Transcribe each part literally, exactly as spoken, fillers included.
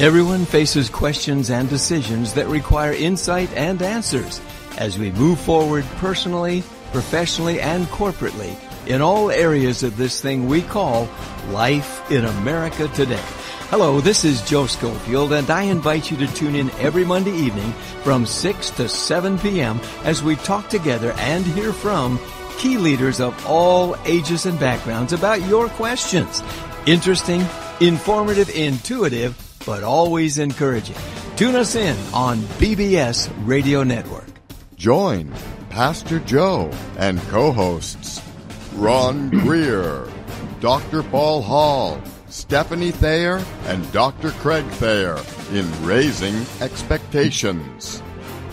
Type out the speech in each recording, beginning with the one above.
Everyone faces questions and decisions that require insight and answers as we move forward personally, professionally, and corporately in all areas of this thing we call life in America today. Hello, this is Joe Schofield, and I invite you to tune in every Monday evening from six to seven p.m. as we talk together and hear from key leaders of all ages and backgrounds about your questions. Interesting, informative, intuitive, but always encouraging. Tune us in on B B S Radio Network. Join Pastor Joe and co-hosts Ron Greer, Doctor Paul Hall, Stephanie Thayer, and Doctor Craig Thayer in Raising Expectations.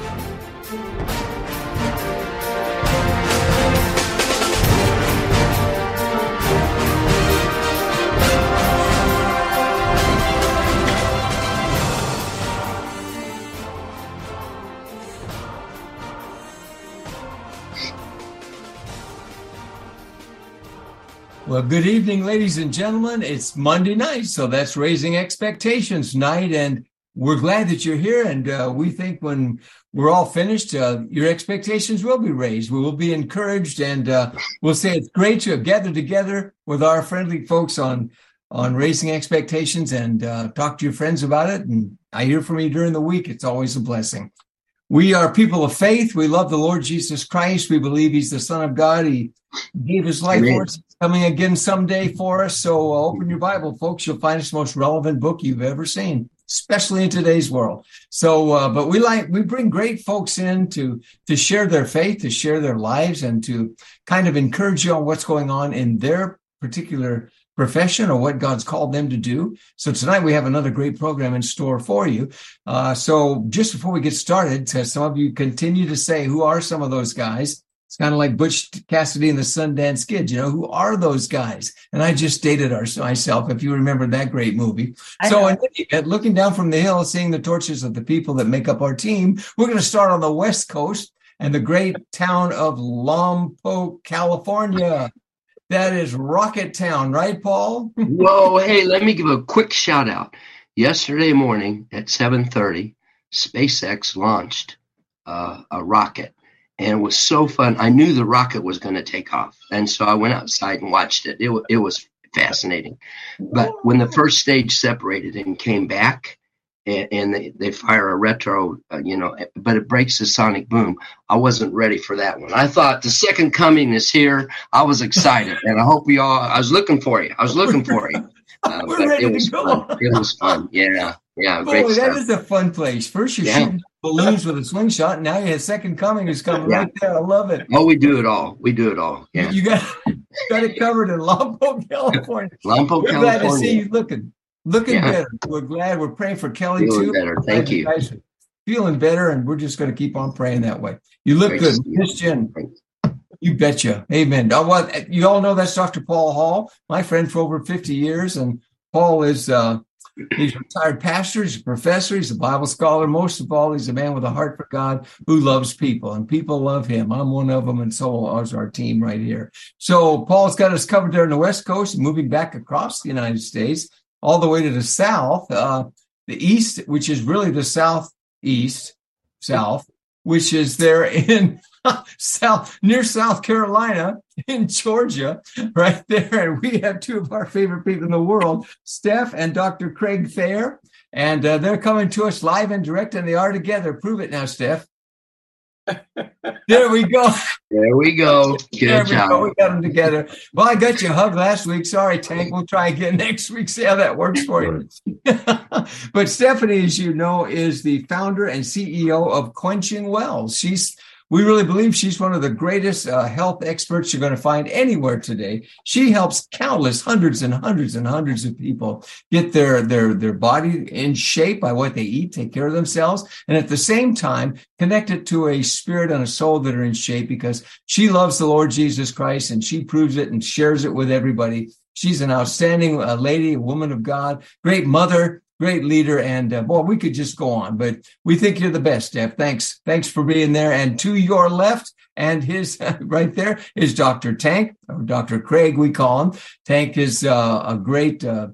Well, good evening, ladies and gentlemen. It's Monday night, so that's Raising Expectations night, and we're glad that you're here, and uh, we think when we're all finished, uh, your expectations will be raised. We will be encouraged, and uh, we'll say it's great to have gathered together with our friendly folks on, on Raising Expectations and uh, talk to your friends about it, and I hear from you during the week. It's always a blessing. We are people of faith. We love the Lord Jesus Christ. We believe he's the Son of God. He gave his life for us, coming again someday for us. So uh, open your Bible, folks. You'll find it's the most relevant book you've ever seen, especially in today's world. So, uh, but we like, we bring great folks in to, to share their faith, to share their lives, and to kind of encourage you on what's going on in their particular profession or what God's called them to do. So tonight we have another great program in store for you. Uh, so just before we get started, some of you continue to say, who are some of those guys? It's kind of like Butch Cassidy and the Sundance Kid. You know, who are those guys? And I just dated our, myself, if you remember that great movie. I so in, looking down from the hill, seeing the torches of the people that make up our team, we're going to start on the West Coast and the great town of Lompoc, California. That is Rocket Town, right, Paul? Whoa, hey, let me give a quick shout out. Yesterday morning at seven thirty, SpaceX launched uh, a rocket, and it was so fun. I knew the rocket was going to take off, and so I went outside and watched it. It, it was fascinating. But when the first stage separated and came back, and, and they, they fire a retro, uh, you know, but it breaks the sonic boom. I wasn't ready for that one. I thought the second coming is here. I was excited, and I hope we all, I was looking for you. I was looking for you. Uh, We're but ready it was to go. fun. It was fun. Yeah. Yeah. Boy, Great that stuff. is a fun place. First you Yeah. shoot balloons with a slingshot, and now you have second coming who's coming Yeah. right there. I love it. Oh, we do it all. We do it all. Yeah. You got, got it covered in Lompoc, California. Lompoc, We're glad to see California. you looking. Looking Yeah. better. We're glad. We're praying for Kelly, Feeling too. better. Thank Glad you. guys are feeling better, and we're just going to keep on praying that way. You look Great good. to see you. Miss Jen, you betcha. Amen. Oh, well, you all know that's Doctor Paul Hall, my friend for over fifty years, and Paul is uh, he's a retired pastor, he's a professor, he's a Bible scholar. Most of all, he's a man with a heart for God who loves people, and people love him. I'm one of them, and so is our team right here. So Paul's got us covered there on the West Coast, moving back across the United States, all the way to the South, uh, the East, which is really the Southeast, South, which is there in South, near South Carolina, in Georgia, right there. And we have two of our favorite people in the world, Steph and Doctor Craig Thayer. And uh, they're coming to us live and direct, and they are together. Prove it now, Steph. There we go. There we go. Good there we job. go. We got them together. Well, I got you a hug last week. Sorry, Tank. We'll try again next week. See how that works for you. But Stephanie, as you know, is the founder and C E O of Quenching Wells. She's We really believe she's one of the greatest uh, health experts you're going to find anywhere today. She helps countless hundreds and hundreds and hundreds of people get their, their, their body in shape by what they eat, take care of themselves, and at the same time, connect it to a spirit and a soul that are in shape, because she loves the Lord Jesus Christ and she proves it and shares it with everybody. She's an outstanding uh, lady, a woman of God, great mother, great leader, and uh, boy, we could just go on, but we think you're the best, Steph. Thanks. Thanks for being there. And to your left and his uh, right there is Doctor Tank, or Doctor Craig, we call him. Tank is uh, a great uh,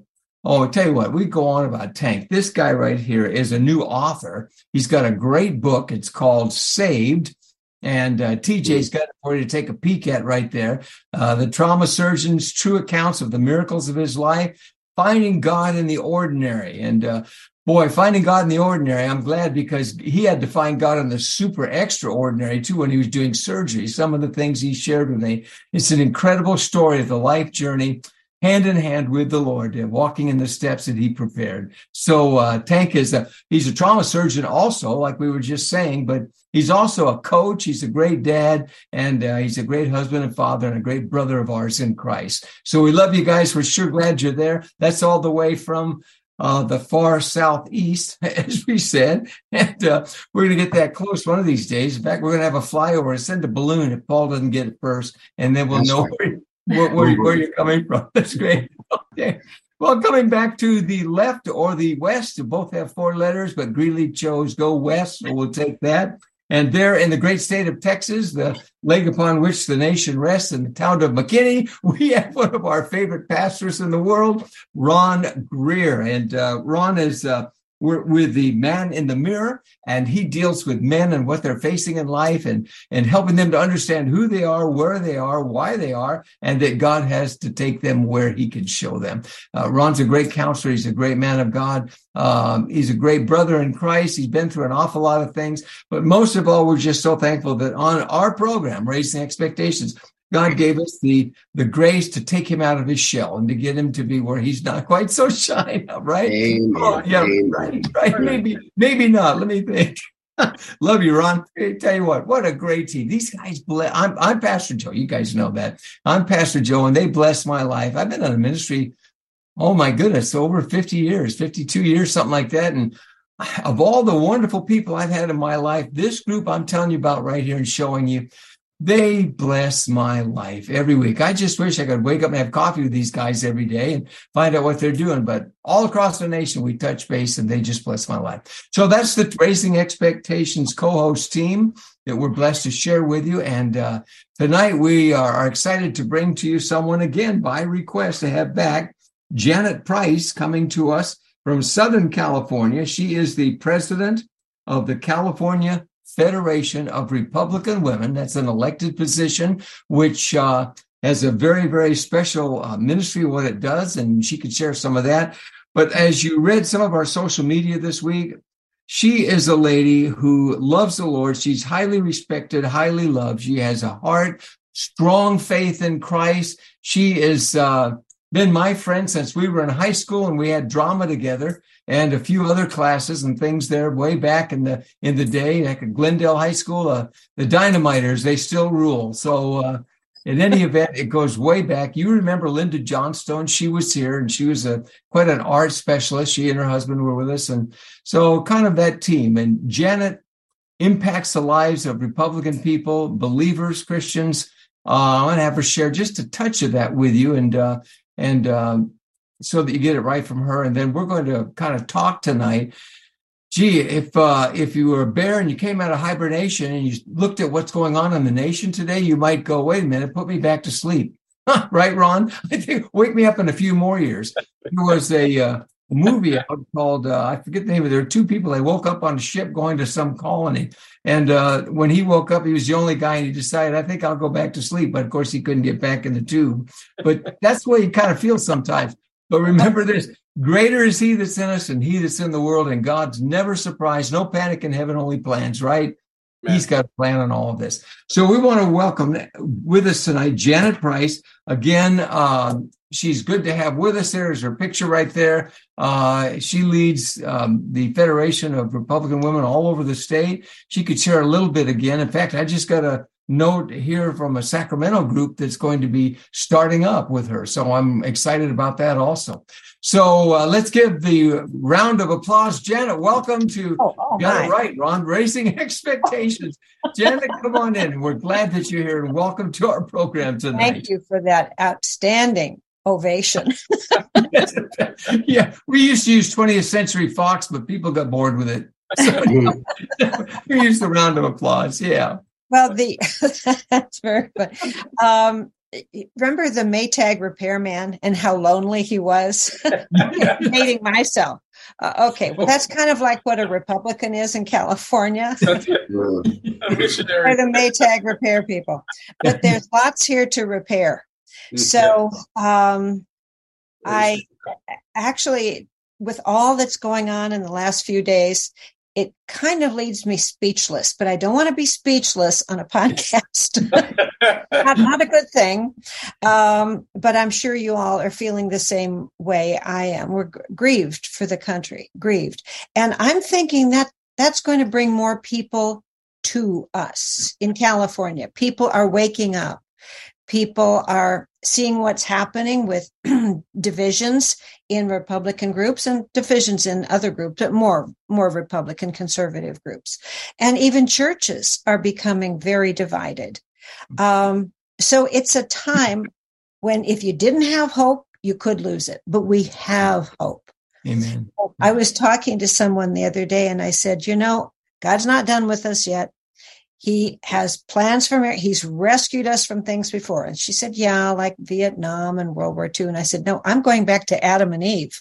Oh, I'll tell you what, we go on about Tank. This guy right here is a new author. He's got a great book. It's called Saved. And uh, T J's got it for you to take a peek at right there. Uh, the Trauma Surgeon's True Accounts of the Miracles of His Life, Finding God in the Ordinary. And uh, boy, Finding God in the Ordinary, I'm glad, because he had to find God in the super extraordinary too when he was doing surgery. Some of the things he shared with me. It's an incredible story of the life journey, hand in hand with the Lord, and walking in the steps that he prepared. So uh, Tank is a, he's a trauma surgeon also, like we were just saying, but he's also a coach. He's a great dad, and uh, he's a great husband and father, and a great brother of ours in Christ. So we love you guys. We're sure glad you're there. That's all the way from uh, the far southeast, as we said. And uh, we're going to get that close one of these days. In fact, we're going to have a flyover and send a balloon if Paul doesn't get it first, and then we'll That's know right. where Where, where, where you're coming from. That's great. Okay. Well, coming back to the left or the west, both have four letters, but Greeley chose go west, so we'll take that. And there in the great state of Texas, the leg upon which the nation rests, in the town of McKinney, we have one of our favorite pastors in the world, Ron Greer. And uh, Ron is uh, we're with the Man in the Mirror, and he deals with men and what they're facing in life, and, and helping them to understand who they are, where they are, why they are, and that God has to take them where he can show them. Uh, Ron's a great counselor. He's a great man of God. Um, he's a great brother in Christ. He's been through an awful lot of things, but most of all, we're just so thankful that on our program, Raising Expectations, God gave us the, the grace to take him out of his shell and to get him to be where he's not quite so shy now, right? Amen. Oh, yeah, Amen. right, right. Maybe, maybe not. Let me think. Love you, Ron. Hey, tell you what, what a great team. These guys bless. I'm, I'm Pastor Joe. You guys know that. I'm Pastor Joe, and they bless my life. I've been in a ministry, oh my goodness, over fifty years, fifty-two years, something like that. And of all the wonderful people I've had in my life, this group I'm telling you about right here and showing you, they bless my life every week. I just wish I could wake up and have coffee with these guys every day and find out what they're doing. But all across the nation, we touch base, and they just bless my life. So that's the Raising Expectations co-host team that we're blessed to share with you. And uh, tonight we are excited to bring to you someone, again, by request, to have back Janet Price, coming to us from Southern California. She is the president of the California Federation of Republican Women. That's an elected position, which uh, has a very, very special uh, ministry, what it does, and she could share some of that. But as you read some of our social media this week, she is a lady who loves the Lord. She's highly respected, highly loved. She has a heart, strong faith in Christ. She has uh, been my friend since we were in high school, and we had drama together and a few other classes and things there way back in the in the day. Like at Glendale High School, uh, the Dynamiters, they still rule. So uh, in any event, it goes way back. You remember Linda Johnstone? She was here, and she was a quite an art specialist. She and her husband were with us. And so kind of that team. And Janet impacts the lives of Republican people, believers, Christians. Uh, I want to have her share just a touch of that with you, and uh, and um, so that you get it right from her. And then we're going to kind of talk tonight. Gee, if uh, if you were a bear and you came out of hibernation and you looked at what's going on in the nation today, you might go, wait a minute, put me back to sleep. Right, Ron? I think wake me up in a few more years. There was a, uh, a movie out called, uh, I forget the name of it. There were two people. They woke up on a ship going to some colony. And uh, when he woke up, he was the only guy, and he decided, I think I'll go back to sleep. But of course, he couldn't get back in the tube. But that's the way you kind of feel sometimes. But remember this, greater is he that's in us and he that's in the world, and God's never surprised. No panic in heaven, only plans, right? Man. He's got a plan on all of this. So we want to welcome with us tonight, Janet Price. Again, um, she's good to have with us. There's her picture right there. Uh, she leads um, the Federation of Republican Women all over the state. She could share a little bit again. In fact, I just got a note here from a Sacramento group that's going to be starting up with her. So I'm excited about that also. So uh, let's give the round of applause. Janet, welcome to, oh, oh, got my. it right, Ron, Raising Expectations. Janet, come on in. We're glad that you're here, and welcome to our program tonight. Thank you for that outstanding ovation. Yeah, we used to use twentieth Century Fox, but people got bored with it. So we used the round of applause. Yeah. Well, the that's very good. Um, remember the Maytag repairman and how lonely he was? Hating myself. Uh, okay, well, that's kind of like what a Republican is in California. They're the Maytag repair people. But there's lots here to repair. So um, I actually, with all that's going on in the last few days, it kind of leaves me speechless, but I don't want to be speechless on a podcast. not, not a good thing. Um, but I'm sure you all are feeling the same way I am. We're g- grieved for the country, grieved. And I'm thinking that that's going to bring more people to us in California. People are waking up. People are seeing what's happening with divisions in Republican groups and divisions in other groups, but more, more Republican conservative groups. And even churches are becoming very divided. Um, so it's a time when if you didn't have hope, you could lose it, but we have hope. Amen. I was talking to someone the other day and I said, you know, God's not done with us yet. He has plans for America. He's rescued us from things before. And she said, yeah, like Vietnam and World War Two. And I said, no, I'm going back to Adam and Eve.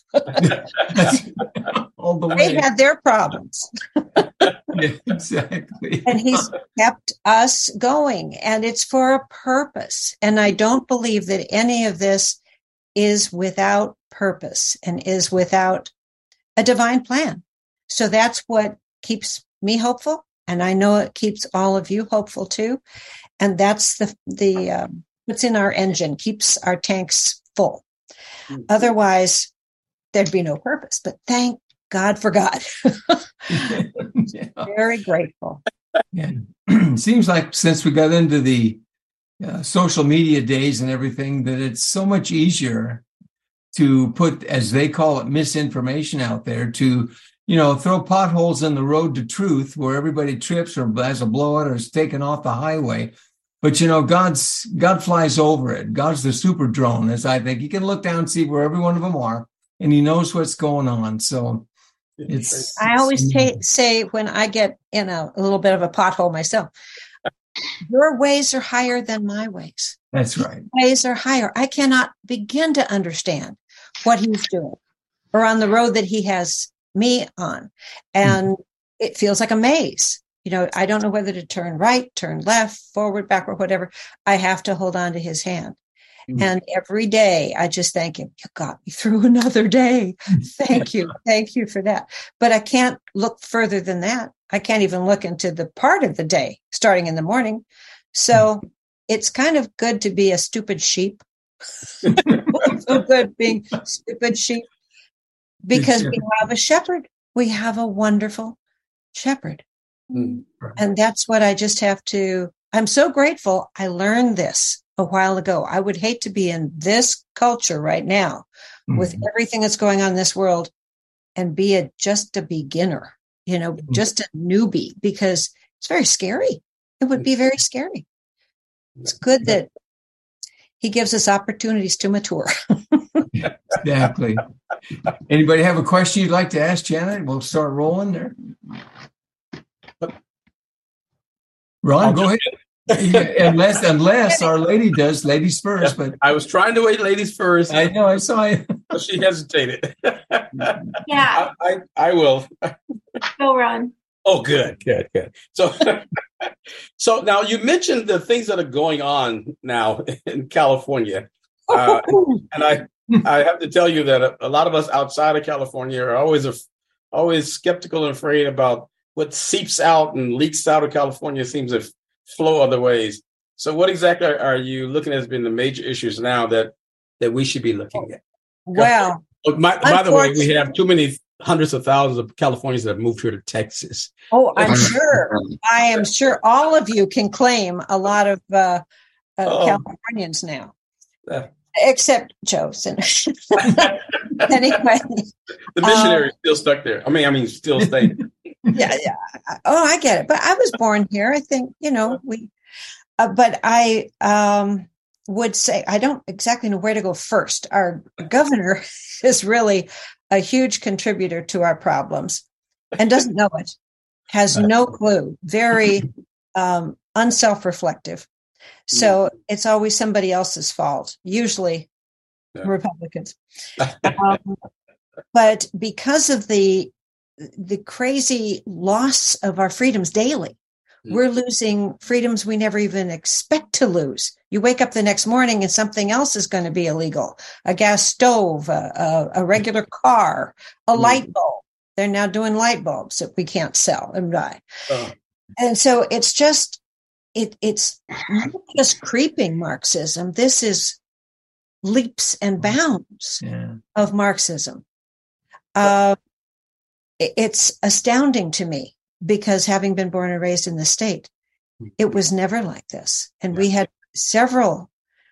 All the way. They had their problems. Yeah, exactly. And he's kept us going. And it's for a purpose. And I don't believe that any of this is without purpose and is without a divine plan. So that's what keeps me hopeful. And I know it keeps all of you hopeful too. And that's the, the, um, what's in our engine, keeps our tanks full. Mm-hmm. Otherwise, there'd be no purpose. But thank God for God. Yeah. Very grateful. Yeah. Seems like since we got into the uh, social media days and everything, that it's so much easier to put, as they call it, misinformation out there, to you know, throw potholes in the road to truth where everybody trips or has a blowout or is taken off the highway. But, you know, God's God flies over it. God's the super drone, as I think. He can look down and see where every one of them are, and he knows what's going on. So it's. I always ta- say when I get in a, a little bit of a pothole myself, your ways are higher than my ways. That's right. Your ways are higher. I cannot begin to understand what he's doing or on the road that he has me on. And mm-hmm. It feels like a maze. You know, I don't know whether to turn right, turn left, forward, backward, whatever. I have to hold on to his hand. Mm-hmm. And every day I just thank him. You got me through another day. Thank you. Thank you for that. But I can't look further than that. I can't even look into the part of the day starting in the morning. So mm-hmm. It's kind of good to be a stupid sheep. So good being stupid sheep. Because we have a shepherd. We have a wonderful shepherd. Mm-hmm. And that's what I just have to, I'm so grateful I learned this a while ago. I would hate to be in this culture right now mm-hmm. with everything that's going on in this world and be a, just a beginner, you know, mm-hmm. just a newbie, because it's very scary. It would be very scary. It's good that he gives us opportunities to mature. Exactly. Anybody have a question you'd like to ask Janet? We'll start rolling there. Ron, go ahead. unless unless Our Lady does, ladies first. But I was trying to wait ladies first. I know, I saw you. She hesitated. Yeah. I, I, I will. Go, Ron. Oh, good, good, good. So, so now you mentioned the things that are going on now in California. Uh, and I, I have to tell you that a, a lot of us outside of California are always, a, always skeptical and afraid about what seeps out and leaks out of California seems to flow other ways. So what exactly are, are you looking at as being the major issues now that, that we should be looking at? Well, by, by the way, we have too many hundreds of thousands of Californians that have moved here to Texas. Oh, I'm sure. I am sure all of you can claim a lot of uh, uh, oh. Californians now. Uh, Except Joseph. Anyway. The missionary um, is still stuck there. I mean, I mean, still staying. Yeah, yeah. Oh, I get it. But I was born here. I think, you know, we, uh, but I um, would say, I don't exactly know where to go first. Our governor is really a huge contributor to our problems and doesn't know it, has no clue, very um, unself-reflective. So it's always somebody else's fault, usually yeah. Republicans. um, but because of the the crazy loss of our freedoms daily, we're losing freedoms we never even expect to lose. You wake up the next morning and something else is going to be illegal. A gas stove, a, a, a regular car, a light bulb. They're now doing light bulbs that we can't sell and buy. Oh. And so it's just, it, it's not just creeping Marxism. This is leaps and bounds yeah. of Marxism. Uh, it's astounding to me. Because having been born and raised in the state, it was never like this. And yeah. we had several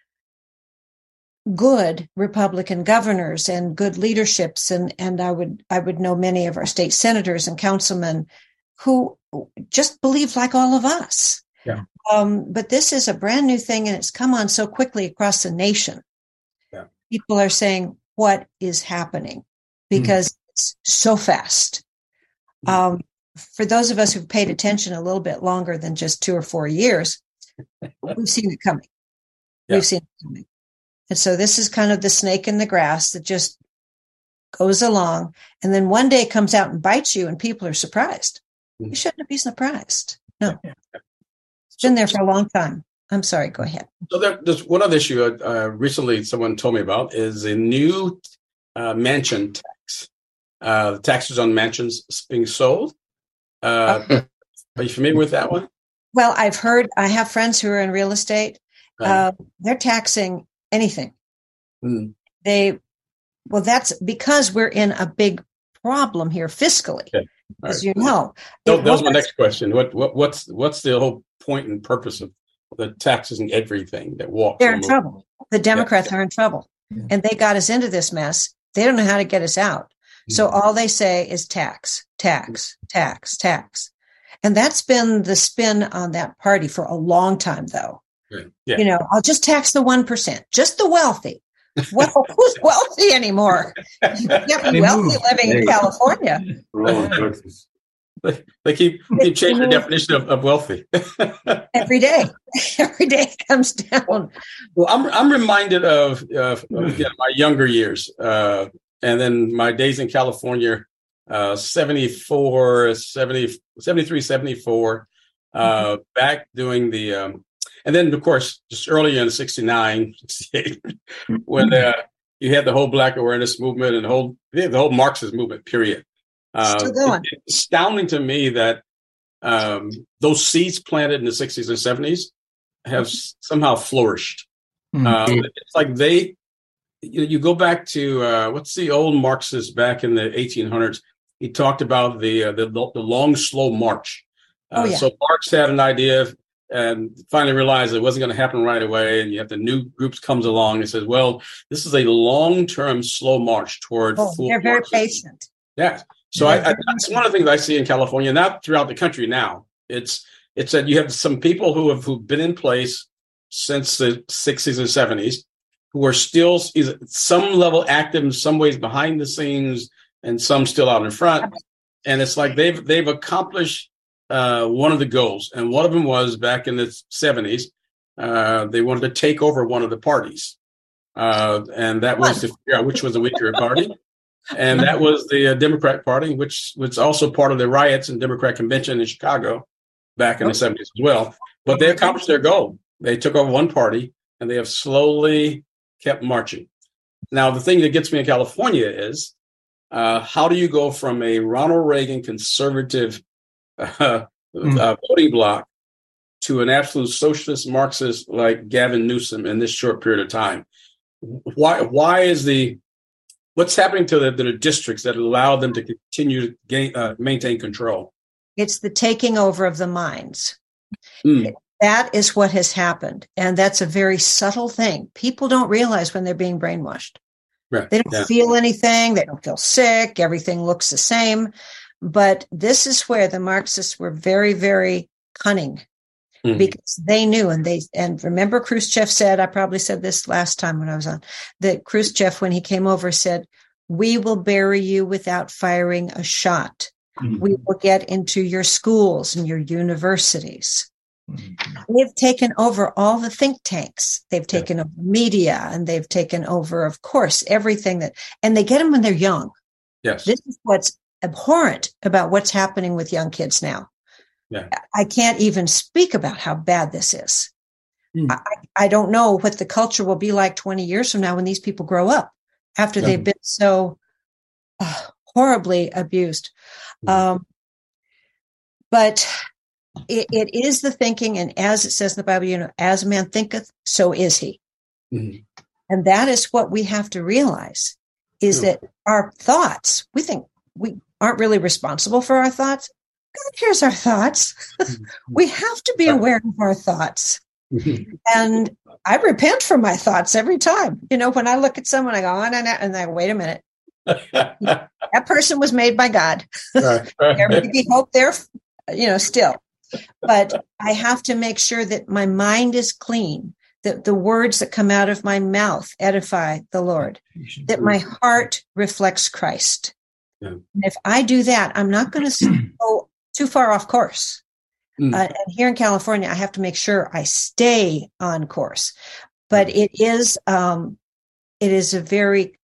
good Republican governors and good leaderships. And, and I would, I would know many of our state senators and councilmen who just believed like all of us. Yeah. Um, but this is a brand new thing and it's come on so quickly across the nation. Yeah. People are saying, what is happening? Because mm. it's so fast. Mm. Um, For those of us who've paid attention a little bit longer than just two or four years, we've seen it coming. Yeah. We've seen it coming. And so this is kind of the snake in the grass that just goes along. And then one day comes out and bites you and people are surprised. Mm-hmm. You shouldn't be surprised. No. It's been there for a long time. I'm sorry. Go ahead. So there, there's one other issue uh, recently someone told me about is a new uh, mansion tax. Uh, the taxes on mansions being sold. Uh, are you familiar with that one? Well, I've heard, I have friends who are in real estate. Uh, they're taxing anything. Mm. They, well, that's because we're in a big problem here fiscally, okay. as right. you know. That, that was my next question. What, what, what's, what's the whole point and purpose of the taxes and everything that walks? They're in trouble. The Democrats yeah. are in trouble. Yeah. And they got us into this mess. They don't know how to get us out. So all they say is tax, tax, tax, tax. And that's been the spin on that party for a long time, though. Yeah. You know, I'll just tax the one percent, just the wealthy. Well, who's wealthy anymore? You can't be wealthy living in California. They keep, keep changing the definition of, of wealthy. Every day. Every day it comes down. Well, I'm I'm reminded of, uh, of again, my younger years. Uh, And then my days in California, uh, seventy-four, seventy, seventy-three, seventy-four, uh, mm-hmm. back doing the, um, and then of course, just earlier in sixty-nine, sixty-eight, when uh, you had the whole Black awareness movement and the whole, the whole Marxist movement, period. Uh, Still going. It, it's astounding to me that um, those seeds planted in the sixties and seventies have mm-hmm. somehow flourished. Mm-hmm. Uh, it's like they, You, you go back to uh, what's the old Marxist back in the eighteen hundreds? He talked about the uh, the, the long, slow march. Uh, oh, yeah. So Marx had an idea and finally realized it wasn't going to happen right away. And you have the new groups comes along and says, "Well, this is a long term, slow march toward." Oh, full they're very Marxism. patient. Yeah. So I, I, that's one of the things I see in California, not throughout the country now. It's it's that you have some people who have who've been in place since the sixties and seventies. Who are still some level active in some ways behind the scenes and some still out in front. And it's like they've they've accomplished uh, one of the goals. And one of them was back in the seventies, uh, they wanted to take over one of the parties. Uh, and that was to figure out which was the weaker party. And that was the uh, Democrat Party, which was also part of the riots and Democrat convention in Chicago back in the seventies as well. But they accomplished their goal. They took over one party and they have slowly kept marching. Now, the thing that gets me in California is uh, how do you go from a Ronald Reagan conservative uh, mm. uh, voting bloc to an absolute socialist Marxist like Gavin Newsom in this short period of time? Why? Why is the what's happening to the, the districts that allow them to continue to gain, uh, maintain control? It's the taking over of the minds. Mm. That is what has happened. And that's a very subtle thing. People don't realize when they're being brainwashed. Right. They don't yeah. feel anything. They don't feel sick. Everything looks the same. But this is where the Marxists were very, very cunning mm-hmm. because they knew. And they, and remember Khrushchev said, I probably said this last time when I was on, that Khrushchev, when he came over, said, "We will bury you without firing a shot. Mm-hmm. We will get into your schools and your universities." They've taken over all the think tanks. They've taken over media, and they've taken over, of course, everything that, and they get them when they're young. Yes. This is what's abhorrent about what's happening with young kids now. Yeah. I can't even speak about how bad this is. Mm. I, I don't know what the culture will be like twenty years from now when these people grow up after Yeah. they've been so uh, horribly abused. Mm. Um, but it, it is the thinking, and as it says in the Bible, you know, as a man thinketh, so is he. Mm. And that is what we have to realize, is Yeah. that our thoughts, we think we aren't really responsible for our thoughts. God hears our thoughts. We have to be aware of our thoughts. And I repent for my thoughts every time. You know, when I look at someone, I go on and, and I wait a minute. That person was made by God. Right, right. There may be hope there, you know, still. But I have to make sure that my mind is clean, that the words that come out of my mouth edify the Lord, that my heart reflects Christ. Yeah. And if I do that, I'm not going to go too far off course. Mm. Uh, and here in California, I have to make sure I stay on course. But it is, um, it is a very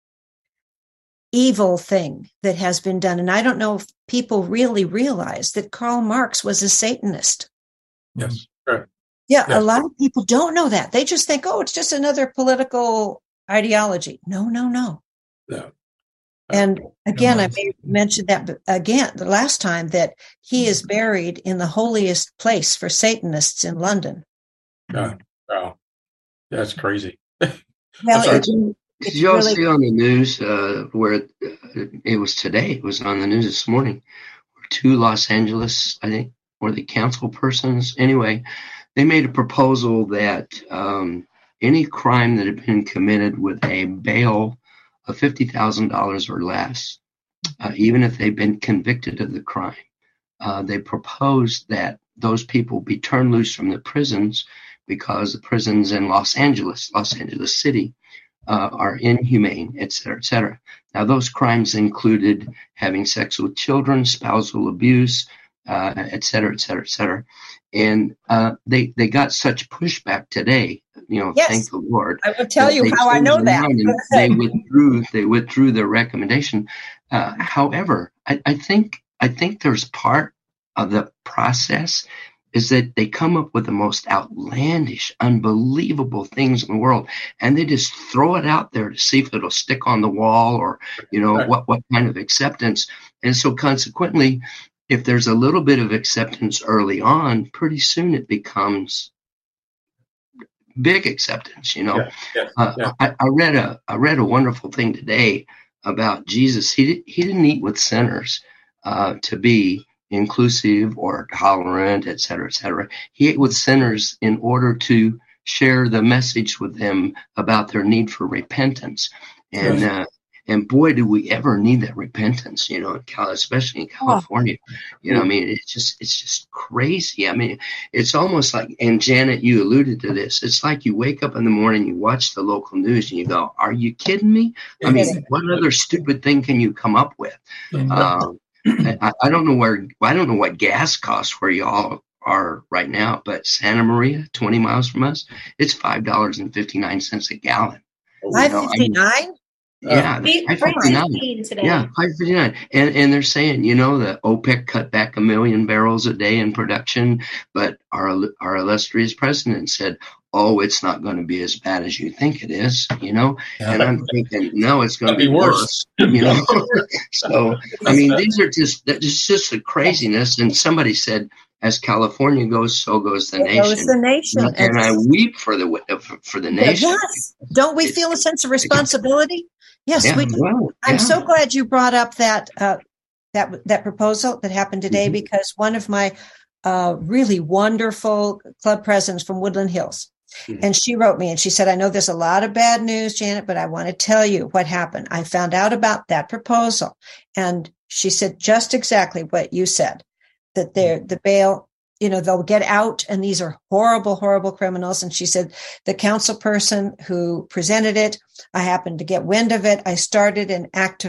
evil thing that has been done. And I don't know if people really realize that Karl Marx was a Satanist. Yes. Right. Yeah, Yes. a lot of people don't know that. They just think, oh, it's just another political ideology. No, no, no. No. And again, No, I may mention that again the last time, that he is buried in the holiest place for Satanists in London. Yeah. Wow. That's crazy. Well, sorry. it's, Did it's y'all really, see on the news uh, where it, uh, it was today? It was on the news this morning. Where two Los Angeles, I think, were the council persons. Anyway, they made a proposal that um, any crime that had been committed with a bail of fifty thousand dollars or less, uh, even if they've been convicted of the crime, uh, they proposed that those people be turned loose from the prisons, because the prisons in Los Angeles, Los Angeles City, uh, are inhumane, et cetera, et cetera. Now, those crimes included having sex with children, spousal abuse, uh, et cetera, et cetera, et cetera. And uh, they they got such pushback today. You know, Yes. thank the Lord. I will tell that you they how I changed know their that. mind and they withdrew. They withdrew their recommendation. Uh, however, I, I think I think there's part of the process is that they come up with the most outlandish, unbelievable things in the world, and they just throw it out there to see if it'll stick on the wall, or you know, Right. what what kind of acceptance. And so, consequently, if there's a little bit of acceptance early on, pretty soon it becomes big acceptance. You know, Yeah. Yeah. uh, Yeah. I, I read a I read a wonderful thing today about Jesus. He did, he didn't eat with sinners uh, to be inclusive or tolerant, et cetera, et cetera. He ate with sinners in order to share the message with them about their need for repentance. And uh, and boy, do we ever need that repentance, you know, in Cal- especially in California. You know, I mean, it's just it's just crazy. I mean, it's almost like, and Janet, you alluded to this. It's like you wake up in the morning, you watch the local news, and you go, "Are you kidding me? I mean, what other stupid thing can you come up with?" Um, I, I don't know where I don't know what gas costs where y'all are right now, but Santa Maria, twenty miles from us, it's five dollars and fifty nine cents a gallon. five know, I fifty nine. Yeah, Eight- five fifty nine. fifteen today. Yeah, five fifty nine. And and they're saying, you know, the OPEC cut back a million barrels a day in production, but our our illustrious president said, "Oh, it's not going to be as bad as you think it is," you know. Yeah. And I'm thinking, no, it's going to That'd be be worse. worse. You know. So I mean, these are just that's just the craziness. And somebody said, as California goes, so goes the It nation. goes the nation. And I weep for the for the nation. Yes. Don't we feel a sense of responsibility? Yes, Yeah, we do. well, I'm yeah. so glad you brought up that uh, that that proposal that happened today, Mhm. because one of my uh, really wonderful club presidents from Woodland Hills, Mhm. and she wrote me and she said, "I know there's a lot of bad news, Janet, but I want to tell you what happened. I found out about that proposal," and she said just exactly what you said, that they're the bail. You know, they'll get out, and these are horrible, horrible criminals. And she said, the council person who presented it, I happened to get wind of it. I started an activist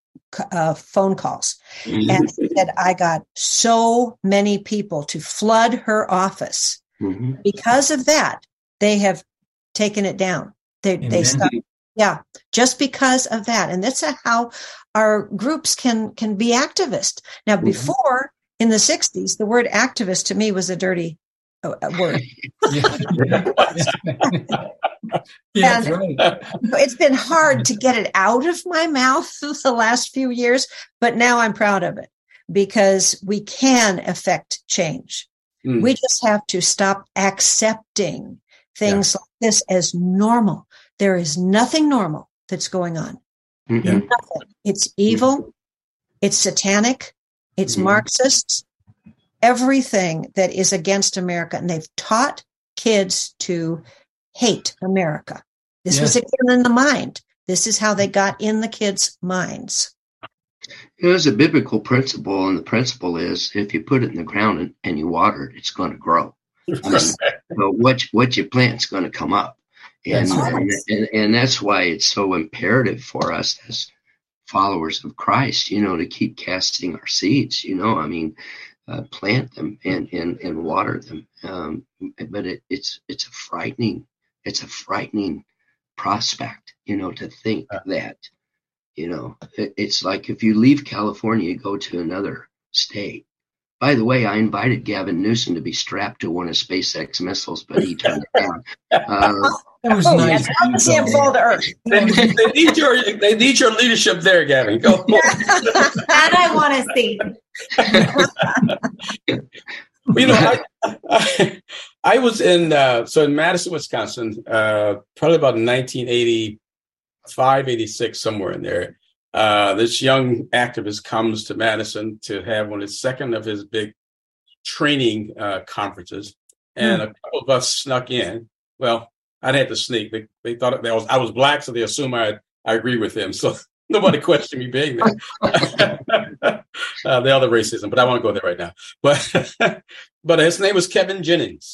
uh, phone calls. Mhm. And she said, I got so many people to flood her office. Mhm. Because of that, they have taken it down. They, Amen. they stopped. Yeah, just because of that. And that's how our groups can, can be activist. Now, Mhm. before in the sixties, the word activist to me was a dirty uh, word. Yeah. Yeah, that's And- right. It's been hard to get it out of my mouth the last few years, but now I'm proud of it because we can affect change. Mm. We just have to stop accepting things like this as normal. There is nothing normal that's going on. Mhm. Nothing. It's evil. It's satanic. It's Mhm. Marxist. Everything that is against America. And they've taught kids to hate America. This Yeah. was again in the mind. This is how they got in the kids' minds. There's a biblical principle, and the principle is if you put it in the ground and, and you water it, it's going to grow. I mean, so what what you plant is going to come up, and That's right. and, and and that's why it's so imperative for us as followers of Christ, you know, to keep casting our seeds. You know, I mean, uh, plant them and and and water them. Um, but it, it's it's a frightening it's a frightening prospect, you know, to think that. You know, it, it's like if you leave California, you go to another state. By the way, I invited Gavin Newsom to be strapped to one of SpaceX missiles, but he turned it down. Uh, That was Oh, nice. yes, I see him fall to earth. They, they need your they need your leadership there, Gavin. Go. That I want to see. You know, I, I, I was in uh, so in Madison, Wisconsin, uh, probably about nineteen eighty-five, eighty-six, somewhere in there. Uh, this young activist comes to Madison to have one of the second of his big training uh, conferences, and a couple of us snuck in. Well, I didn't have to sneak. They they thought I was I was black, so they assumed I I agree with him. So nobody questioned me being there. uh, the other racism, but I won't go there right now. But but his name was Kevin Jennings,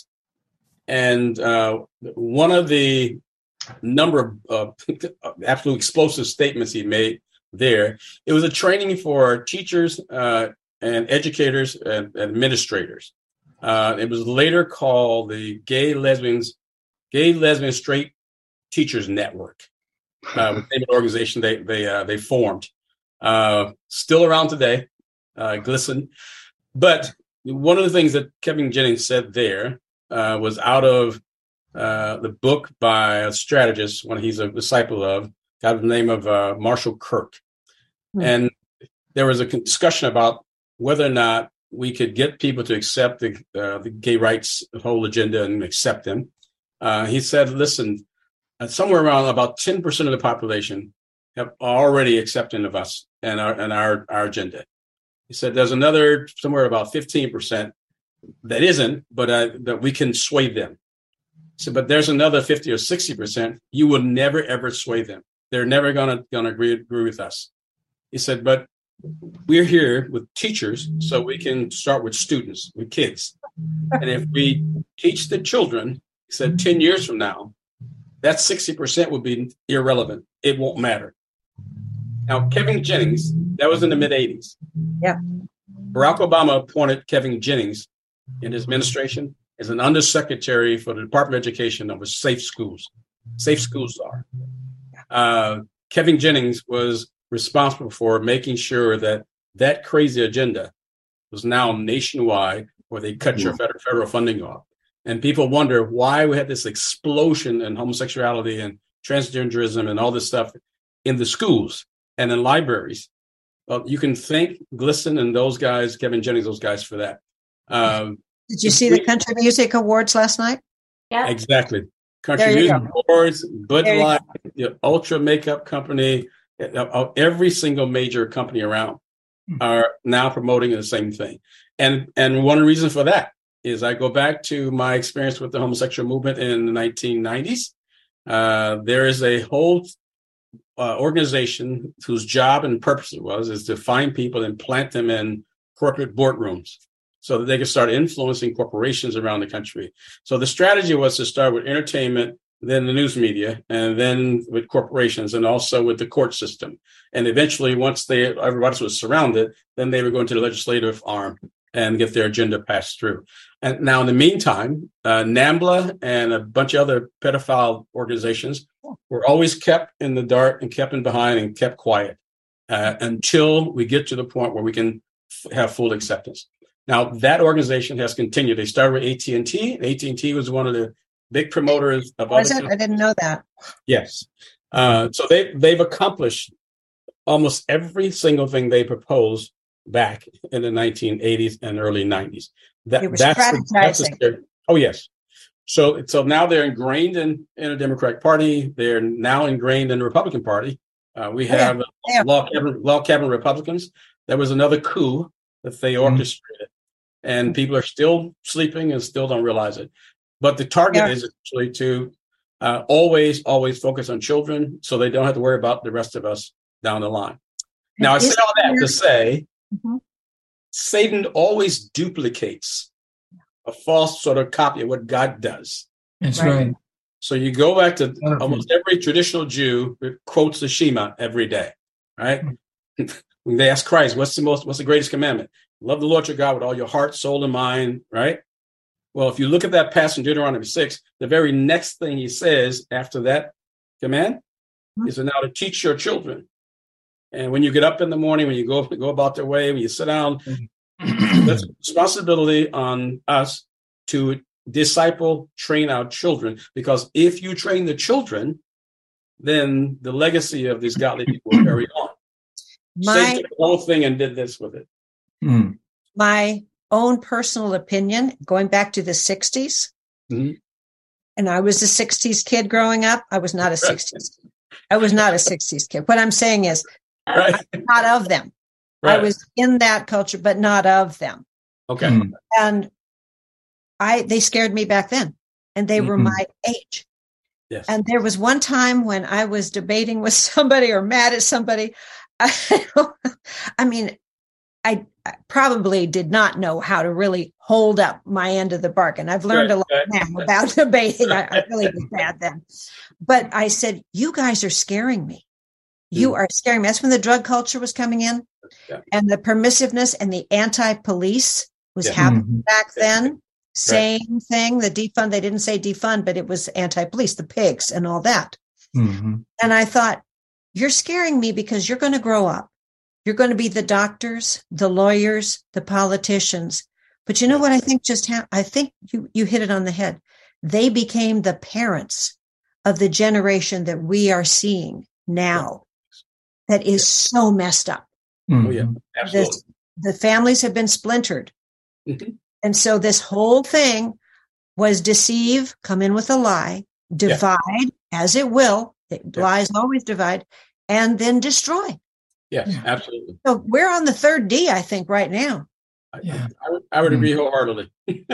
and uh, one of the number of uh, absolute explosive statements he made there. It was a training for teachers uh, and educators and administrators. Uh, it was later called the Gay Lesbians, Gay Lesbian Straight Teachers Network. Uh, the name of the organization they they uh, they formed. Uh, still around today, uh, GLSEN. But one of the things that Kevin Jennings said there uh, was out of uh, the book by a strategist, one he's a disciple of, got the name of uh, Marshall Kirk. Hmm. And there was a discussion about whether or not we could get people to accept the, uh, the gay rights whole agenda and accept them. Uh, he said, listen, uh, somewhere around about ten percent of the population have already accepted of us and our and our, our agenda. He said there's another somewhere about fifteen percent that isn't, but uh, that we can sway them. He said, but there's another fifty or sixty percent, you will never, ever sway them. They're never going to gonna agree, agree with us. He said, but we're here with teachers, so we can start with students, with kids. And if we teach the children, he said, ten years from now, that sixty percent would be irrelevant. It won't matter. Now, Kevin Jennings, that was in the mid eighties. Yeah. Barack Obama appointed Kevin Jennings in his administration as an undersecretary for the Department of Education over safe schools. Safe schools are. Uh, Kevin Jennings was responsible for making sure that that crazy agenda was now nationwide, where they cut your federal, federal funding off. And people wonder why we had this explosion in homosexuality and transgenderism and all this stuff in the schools and in libraries. Well, you can thank GLSEN and those guys, Kevin Jennings, those guys for that. Um, Did you see the Country Music Awards last night? Yeah. Exactly. Country Music go. Awards, Bud There you Light, the Ultra Makeup Company, uh, every single major company around are now promoting the same thing. And and one reason for that is I go back to my experience with the homosexual movement in the nineteen nineties. Uh, there is a whole uh, organization whose job and purpose it was is to find people and plant them in corporate boardrooms so that they could start influencing corporations around the country. So the strategy was to start with entertainment then the news media, and then with corporations, and also with the court system. And eventually, once they everybody was surrounded, then they would go into the legislative arm and get their agenda passed through. And now, in the meantime, uh, NAMBLA and a bunch of other pedophile organizations were always kept in the dark and kept in behind and kept quiet uh, until we get to the point where we can f- have full acceptance. Now, that organization has continued. They started with A T and T. A T and T was one of the big promoters of Was other it? I didn't know that. Yes. Uh, so they, they've accomplished almost every single thing they proposed back in the nineteen eighties and early nineties. That, It was that's the- that's strategizing. the- oh, yes. So, so now they're ingrained in, in the Democratic Party. They're now ingrained in the Republican Party. Uh, we Yeah, have yeah. law cabinet, law cabinet Republicans. There was another coup that they orchestrated, and people are still sleeping and still don't realize it. But the target Yeah. is actually to uh, always, always focus on children so they don't have to worry about the rest of us down the line. Now, I say Is all that there- to say Mhm. Satan always duplicates a false sort of copy of what God does. That's Right. right. So you go back to Wonderful. almost every traditional Jew who quotes the Shema every day, right? When they ask Christ, what's the most, what's the greatest commandment? Love the Lord your God with all your heart, soul, and mind, right? Well, if you look at that passage in Deuteronomy six, the very next thing he says after that command Mhm. is now to teach your children. And when you get up in the morning, when you go go about their way, when you sit down, that's a responsibility on us to disciple, train our children. Because if you train the children, then the legacy of these godly people will carry on. My Satan took the whole thing and did this with it. Mm. my own personal opinion, going back to the sixties, Mhm. and I was a sixties kid growing up. I was not a sixties. I was not a sixties kid. What I'm saying is, Right. not of them. Right. I was in that culture, but not of them. Okay. Mm. And I, they scared me back then, and they were Mhm. my age. Yes. And there was one time when I was debating with somebody or mad at somebody. I, I mean, I, I probably did not know how to really hold up my end of the bargain. I've learned Right, a lot right. now about debating. I, I really was bad then. But I said, you guys are scaring me. You Mm. are scaring me. That's when the drug culture was coming in, Yeah. and the permissiveness and the anti-police was Yeah. happening Mhm. back Yeah. then. Same thing, the defund, they didn't say defund, but it was anti-police, the pigs and all that. Mhm. And I thought, you're scaring me because you're going to grow up. You're going to be the doctors, the lawyers, the politicians. But you know what I think just happened? I think you, you hit it on the head. They became the parents of the generation that we are seeing now that is so messed up. Oh, yeah. Mhm. Absolutely. This, the families have been splintered. Mhm. And so this whole thing was deceive, come in with a lie, divide, as it will. It, Yeah. Lies always divide, and then destroy. Yes, Yeah. absolutely. So we're on the third D, I think, right now. I, Yeah. I would, I would Mm. agree wholeheartedly.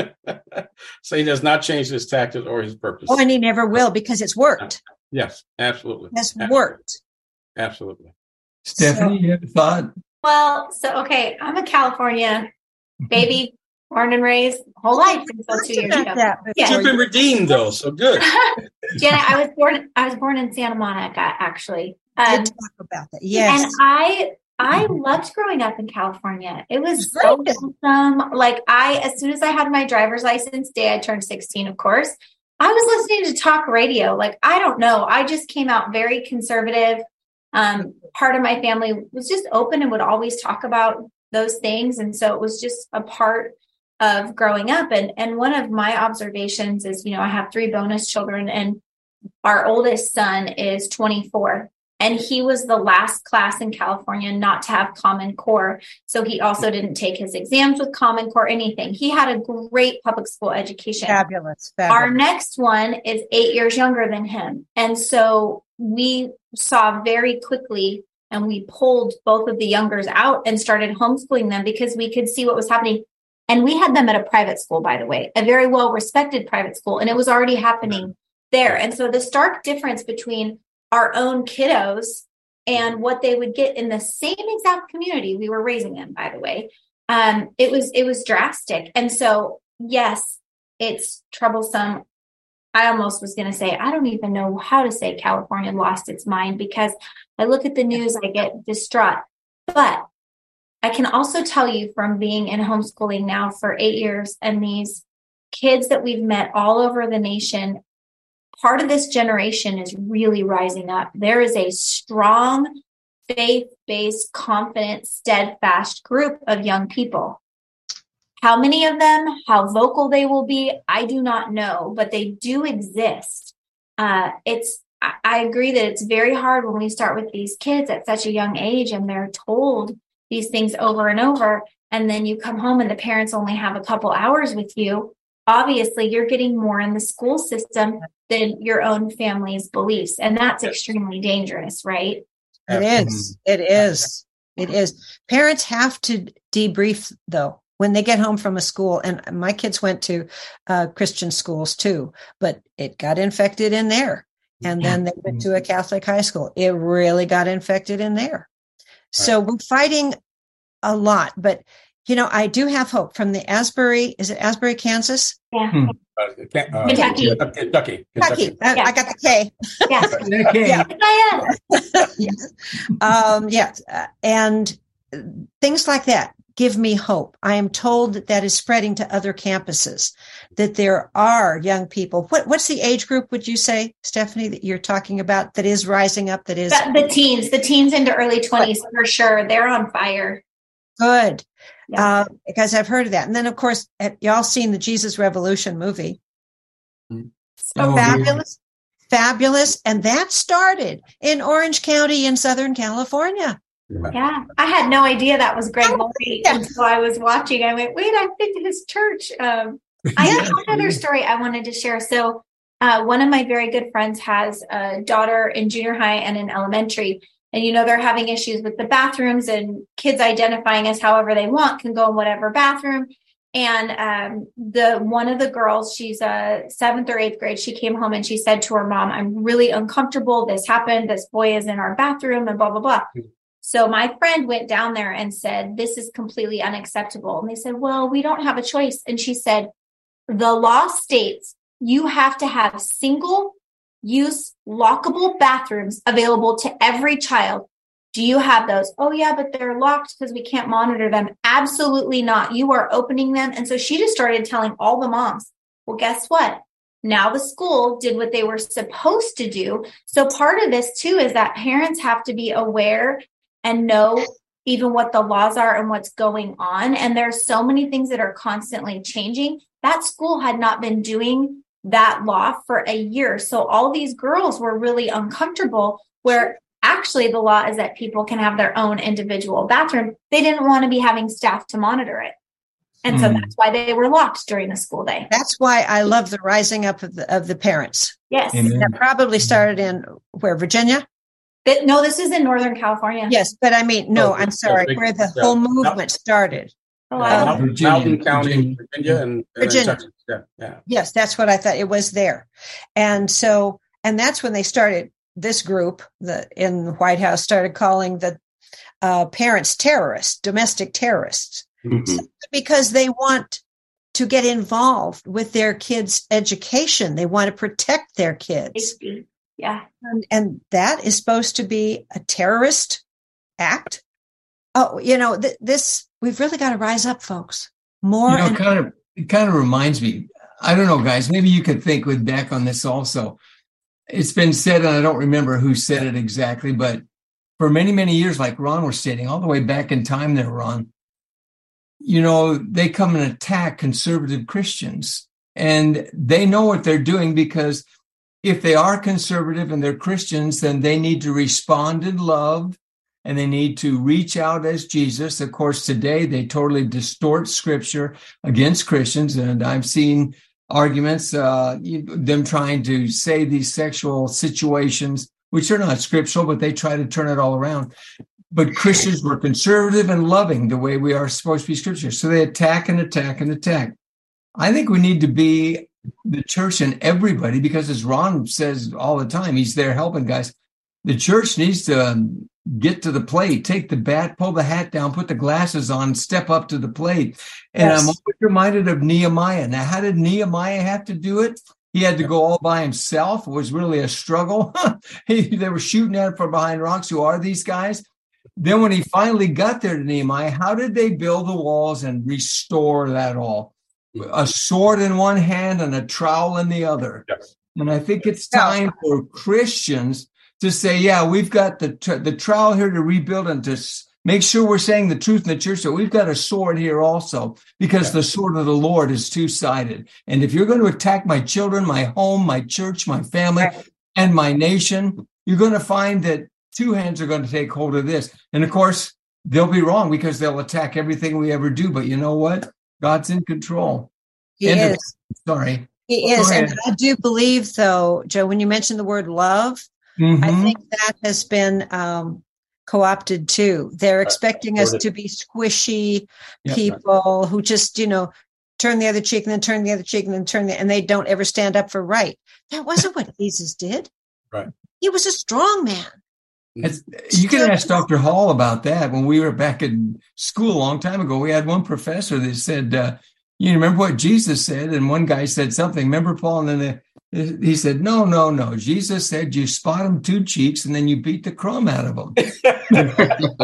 Satan has not changed his tactics or his purpose. Oh, and he never will because it's worked. Yes, absolutely. It's Absolutely. worked. Absolutely. Stephanie, you have a thought? Well, so okay, I'm a California baby, born and raised whole life until two years About ago. that Yeah. before You've been you- redeemed, though, so good. Jenna, I was born. I was born in Santa Monica, actually. did Um, talk about that. Yes. And I I loved growing up in California. It was It's so great. awesome. Like I, as soon as I had my driver's license, day I turned sixteen, of course, I was listening to talk radio. Like, I don't know. I just came out very conservative. Um, part of my family was just open and would always talk about those things. And so it was just a part of growing up. And, and one of my observations is, you know, I have three bonus children, and our oldest son is twenty-four. And he was the last class in California not to have Common Core. So he also didn't take his exams with Common Core, anything. He had a great public school education. Fabulous. Our Fabulous. next one is eight years younger than him. And so we saw very quickly, and we pulled both of the youngers out and started homeschooling them because we could see what was happening. And we had them at a private school, by the way, a very well-respected private school, and it was already happening there. And so the stark difference between our own kiddos and what they would get in the same exact community we were raising them, by the way, um, it was it was drastic. And so, yes, it's troublesome I almost was going to say, I don't even know how to say California lost its mind, because I look at the news, I get distraught. But I can also tell you from being in homeschooling now for eight years and these kids that we've met all over the nation, part of this generation is really rising up. There is a strong, faith-based, confident, steadfast group of young people. How many of them, how vocal they will be, I do not know, but they do exist. Uh, it's, I, I agree that it's very hard when we start with these kids at such a young age and they're told these things over and over, and then you come home and the parents only have a couple hours with you. Obviously, you're getting more in the school system than your own family's beliefs, and that's extremely dangerous, right? It is. It is. It is. Parents have to debrief, though, when they get home from a school. And my kids went to uh, Christian schools, too, but it got infected in there. And then they went to a Catholic high school. It really got infected in there. So we're fighting a lot. But, you know, I do have hope from the Asbury. Is it Asbury, Kansas? Yeah. Uh, uh, Kentucky. Kentucky. Kentucky. I, Yeah. I got the K. Yeah. Okay. Yeah. I am. Yes. Um, yes. Uh, and things like that give me hope. I am told that that is spreading to other campuses, that there are young people. What, what's the age group, would you say, Stephanie, that you're talking about that is rising up, that is? The, the teens, the teens into early twenties, for sure. They're on fire. Good. Yeah. Uh, because I've heard of that. And then, of course, have y'all seen the Jesus Revolution movie? So Oh, Fabulous. Fabulous. And that started in Orange County in Southern California. Yeah, I had no idea that was Greg Laurie Yeah. until I was watching. I went, wait, I've been to his church. Um, I have another story I wanted to share. So uh, one of my very good friends has a daughter in junior high and in elementary. And, you know, they're having issues with the bathrooms, and kids identifying as however they want can go in whatever bathroom. And um, the one of the girls, she's a seventh or eighth grade, she came home and she said to her mom, I'm really uncomfortable. This happened. This boy is in our bathroom and blah, blah, blah. So my friend went down there and said, this is completely unacceptable. And they said, well, we don't have a choice. And she said, the law states you have to have single use lockable bathrooms available to every child. Do you have those? Oh, yeah, but they're locked because we can't monitor them. Absolutely not. You are opening them. And so she just started telling all the moms, well, guess what? Now the school did what they were supposed to do. So part of this, too, is that parents have to be aware and know even what the laws are and what's going on. And there's so many things that are constantly changing. That school had not been doing that law for a year. So all these girls were really uncomfortable, where actually the law is that people can have their own individual bathroom. They didn't want to be having staff to monitor it. And so Mm. that's why they were locked during the school day. That's why I love the rising up of the, of the parents. Yes. Amen. That probably started in where, Virginia? But no, this is in Northern California. Yes, but I mean, no, Oh, I'm yeah, sorry, big- where the yeah. whole movement started. Oh, Yeah, wow. Mountain, Virginia, Mountain County, Virginia. Virginia, and, and Virginia. Texas. Yeah, yeah. Yes, that's what I thought. It was there. And so, and that's when they started, this group the in the White House started calling the uh, parents terrorists, domestic terrorists, Mhm. because they want to get involved with their kids' education. They want to protect their kids. Safety. Yeah. And, and that is supposed to be a terrorist act. Oh, you know, th- this, we've really got to rise up, folks. More. You know, and- kind of, it kind of reminds me. I don't know, guys. Maybe you could think with back on this also. It's been said, and I don't remember who said it exactly, but for many, many years, like Ron was stating, all the way back in time there, Ron, you know, they come and attack conservative Christians, and they know what they're doing, because if they are conservative and they're Christians, then they need to respond in love, and they need to reach out as Jesus. Of course, today they totally distort scripture against Christians. And I've seen arguments, uh, them trying to say these sexual situations, which are not scriptural, but they try to turn it all around. But Christians were conservative and loving the way we are supposed to be scripture. So they attack and attack and attack. I think we need to be the church and everybody, because as Ron says all the time, he's there helping guys. The church needs to um, get to the plate, take the bat, pull the hat down, put the glasses on, step up to the plate. And Yes. I'm always reminded of Nehemiah. Now, how did Nehemiah have to do it? He had to go all by himself. It was really a struggle. he, they were shooting at him from behind rocks. Who are these guys? Then when he finally got there to Nehemiah, how did they build the walls and restore that all? A sword in one hand and a trowel in the other. Yes. And I think it's time for Christians to say, yeah, we've got the the trowel here to rebuild and to make sure we're saying the truth in the church. So we've got a sword here also, because yeah. the sword of the Lord is two-sided. And if you're going to attack my children, my home, my church, my family, and my nation, you're going to find that two hands are going to take hold of this. And of course, they'll be wrong because they'll attack everything we ever do. But you know what? God's in control. He End is. Of, sorry. He is. And I do believe, though, Joe, when you mentioned the word love, mm-hmm. I think that has been um, co-opted too. They're expecting us to be squishy yep. people who just, you know, turn the other cheek and then turn the other cheek and then turn the, and they don't ever stand up for right. That wasn't what Jesus did. Right. He was a strong man. It's, you can ask Doctor Hall about that. When we were back in school a long time ago, we had one professor that said, uh, you remember what Jesus said? And one guy said something, remember, Paul? And then the, he said, no, no, no. Jesus said you spot them two cheeks and then you beat the crumb out of them. Yeah,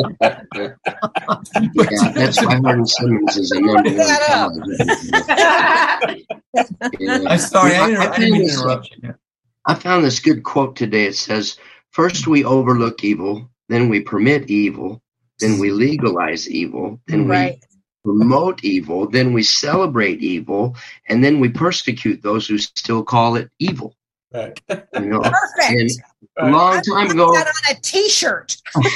that's why Martin Simmons is a number one. I'm sorry, I, I, I didn't interrupt you. I found this good quote today. It says, first we overlook evil, then we permit evil, then we legalize evil, then right. we promote evil, then we celebrate evil, and then we persecute those who still call it evil. Right. You know? Perfect. A long time ago, that on a T-shirt.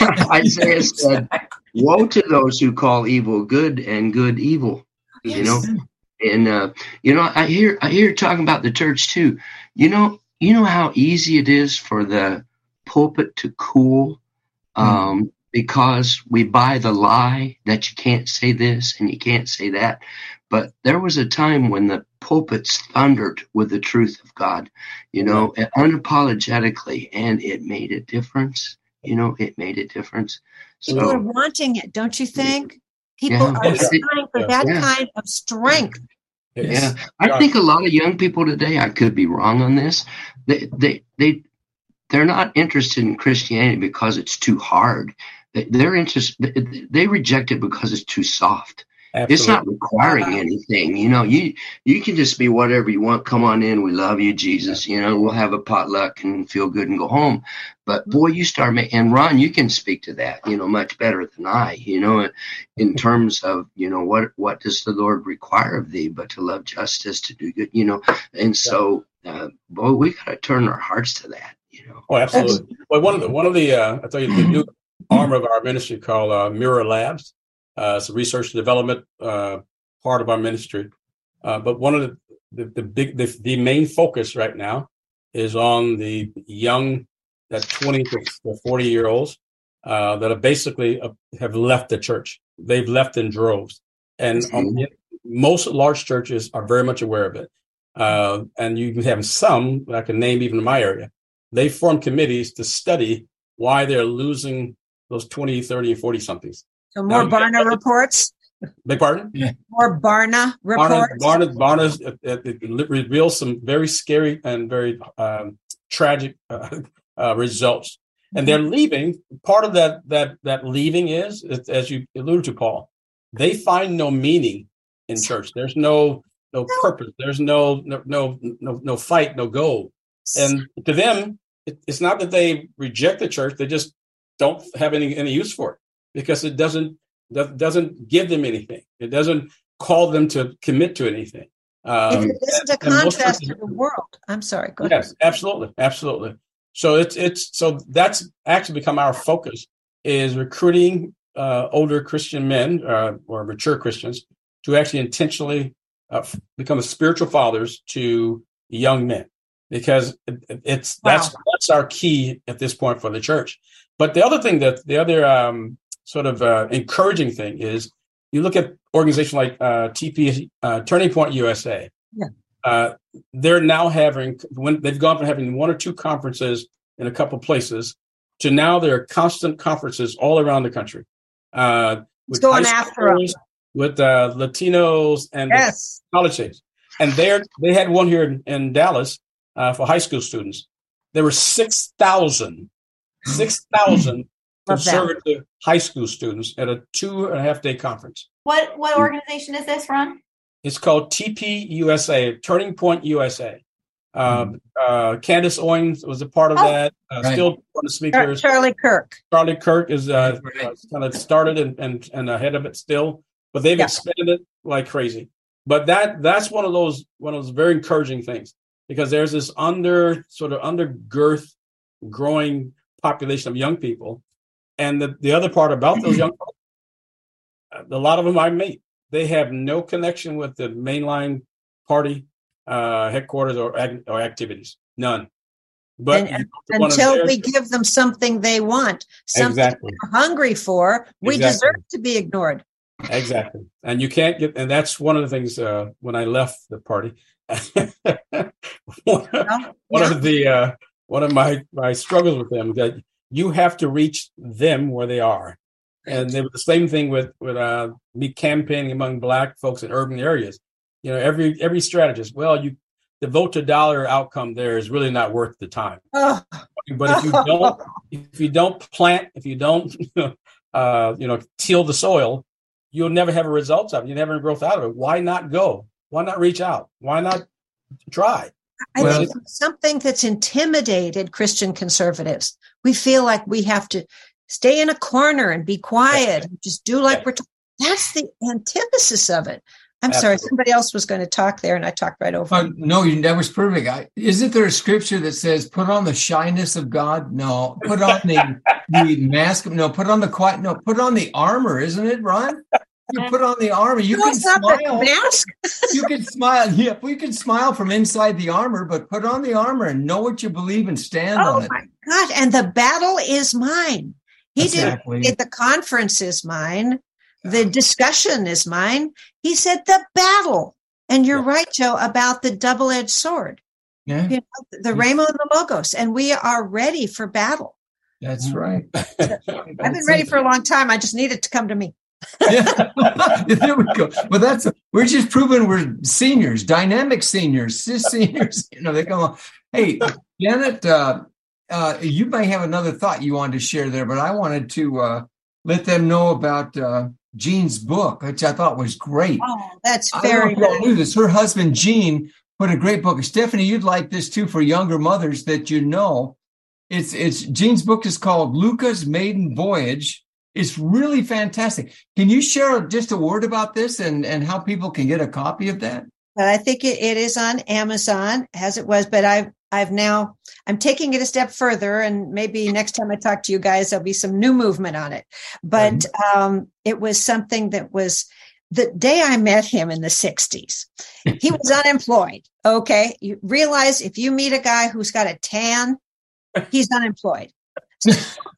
Isaiah said, "Woe to those who call evil good and good evil." Yes. You know, and uh, you know, I hear I hear talking about the church too. You know, you know how easy it is for the pulpit to cool. Um, mm. Because we buy the lie that you can't say this and you can't say that. But there was a time when the pulpits thundered with the truth of God, you know, right. unapologetically, and it made a difference. You know, it made a difference. People so, are wanting it, don't you think? People yeah, are trying for yeah, that yeah. kind of strength. Yeah, I think a lot of young people today, I could be wrong on this, they, they, they, they're not interested in Christianity because it's too hard. They're interested. They reject it because it's too soft. Absolutely. It's not requiring anything. You know, you you can just be whatever you want. Come on in. We love you, Jesus. You know, we'll have a potluck and feel good and go home. But boy, you start making, and Ron, you can speak to that, you know, much better than I, you know, in terms of, you know, what, what does the Lord require of thee, but to love justice, to do good, you know. And so, uh, boy, we got to turn our hearts to that, you know. Oh, absolutely. Well, one of the, one of the, uh, I tell you, the new arm of our ministry called uh, Mirror Labs. Uh, it's a research and development uh, part of our ministry. Uh, but one of the the, the big the, the main focus right now is on the young, that twenty to forty year olds uh, that are basically uh, have left the church. They've left in droves, and um, most large churches are very much aware of it. Uh, and you have some, I can name even in my area, they form committees to study why they're losing those twenty, thirty, and forty somethings. So more now, Barna reports? Beg pardon? Yeah. More Barna reports? Barna, Barna, Barna uh, it reveals some very scary and very um, tragic uh, uh, results. And they're leaving. Part of that that that leaving is, as you alluded to, Paul, they find no meaning in church. There's no no purpose. There's no no no no, no fight, no goal. And to them, it, it's not that they reject the church. They just don't have any, any use for it because it doesn't doesn't give them anything. It doesn't call them to commit to anything. Um, it isn't a contrast to the world. I'm sorry. Go ahead. Yes, absolutely, absolutely. So it's it's so that's actually become our focus, is recruiting uh, older Christian men uh, or mature Christians to actually intentionally uh, become spiritual fathers to young men, because it, it's wow. that's that's our key at this point for the church. But the other thing that the other um, sort of uh, encouraging thing is, you look at organizations like uh, T P, uh, Turning Point U S A. Yeah. Uh, they're now having, when they've gone from having one or two conferences in a couple places to now there are constant conferences all around the country. Uh, with going after us. With uh, Latinos and yes. college age. And there they had one here in, in Dallas uh, for high school students. There were six thousand, six thousand conservative high school students at a two and a half day conference. What what organization is this, Ron? It's called T P U S A, Turning Point U S A. Uh, mm-hmm. uh, Candace Owens was a part of oh, that. Uh, right. Still one of the speakers. Charlie Kirk. Charlie Kirk is uh, right. kind of started and, and, and ahead of it still, but they've yeah. expanded it like crazy. But that that's one of those one of those very encouraging things, because there's this under sort of undergirth growing population of young people, and the, the other part about those young people, a lot of them I meet, they have no connection with the mainline party uh, headquarters or or activities, none. But and, until we give them something they want, something exactly. they're hungry for, we exactly. deserve to be ignored. Exactly. And you can't get, and that's one of the things uh, when I left the party, one, yeah. one of the, uh, one of my, my struggles with them, that you have to reach them where they are. And they were the same thing with, with uh, me campaigning among Black folks in urban areas. You know, every, every strategist, well, you, the vote to dollar outcome there is really not worth the time. Oh. But if you don't, if you don't plant, if you don't, uh, you know, till the soil, you'll never have a result of it. You never have growth out of it. Why not go? Why not reach out? Why not try? I well, think something that's intimidated Christian conservatives. We feel like we have to stay in a corner and be quiet and just do like yeah. we're talking. That's the antithesis of it. I'm Absolutely. sorry, somebody else was going to talk there, and I talked right over. Uh, no, you, that was perfect. I, isn't there a scripture that says, "Put on the shyness of God"? No, put on the the mask. No, put on the quiet. No, put on the armor. Isn't it, Ron? You put on the armor. You no, can smile. Mask. You can smile. Yeah, we can smile from inside the armor, but put on the armor and know what you believe and stand oh on it. Oh my God! And the battle is mine. He exactly. didn't. The conference is mine. The discussion is mine. He said the battle. And you're yeah. right, Joe, about the double-edged sword. Yeah. You know, the Rhema and the Logos. And we are ready for battle. That's right. I've been ready for a long time. I just need it to come to me. Yeah. There we go. Well, that's a, we're just proving we're seniors, dynamic seniors, cis seniors. You know, they come on. Hey, Janet, uh, uh, you may have another thought you wanted to share there, but I wanted to uh, let them know about uh, Jean's book, which I thought was great. Oh, that's very I don't know if y'all knew this. Her husband, Jean, put a great book. Stephanie, you'd like this too for younger mothers that you know. It's it's Jean's book is called Luca's Maiden Voyage. It's really fantastic. Can you share just a word about this and, and how people can get a copy of that? I think it, it is on Amazon as it was, but I've I've now I'm taking it a step further, and maybe next time I talk to you guys, there'll be some new movement on it. But mm-hmm. um, it was something that was the day I met him in the sixties. He was unemployed. Okay, you realize if you meet a guy who's got a tan, he's unemployed. So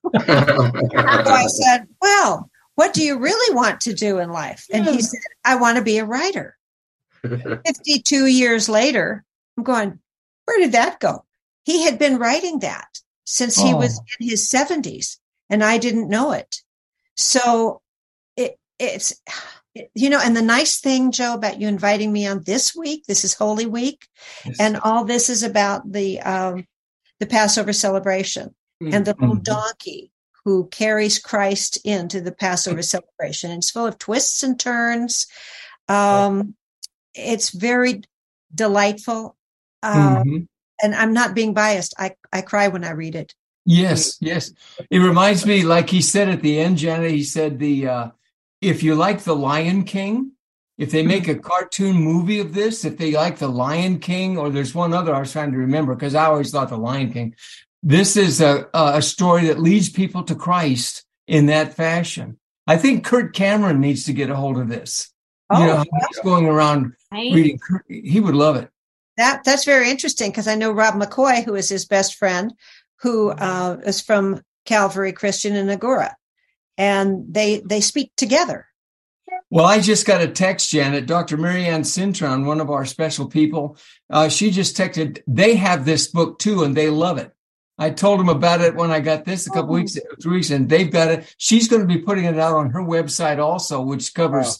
I said, "Well, what do you really want to do in life?" And he said, "I want to be a writer." fifty-two years later, I'm going, where did that go? He had been writing that since he oh. was in his seventies, and I didn't know it. So it, it's, it, you know, and the nice thing, Joe, about you inviting me on this week, this is Holy Week, yes. and all this is about the um, the Passover celebration mm-hmm. and the little donkey who carries Christ into the Passover celebration. And it's full of twists and turns. Um, It's very delightful. Um, mm-hmm. And I'm not being biased. I, I cry when I read it. Yes, yes. It reminds me, like he said at the end, Janet, he said, the uh, if you like The Lion King, if they make a cartoon movie of this, if they like The Lion King, or there's one other I was trying to remember because I always thought The Lion King, this is a, a story that leads people to Christ in that fashion. I think Kirk Cameron needs to get a hold of this. Oh, you know, he's going around right. reading. He would love it. That that's very interesting because I know Rob McCoy, who is his best friend, who uh, is from Calvary Christian in Agoura, and they they speak together. Well, I just got a text, Janet. Doctor Marianne Cintron, one of our special people, uh, she just texted. They have this book too, and they love it. I told them about it when I got this a couple oh. weeks, three weeks, and they've got it. She's going to be putting it out on her website also, which covers. Wow.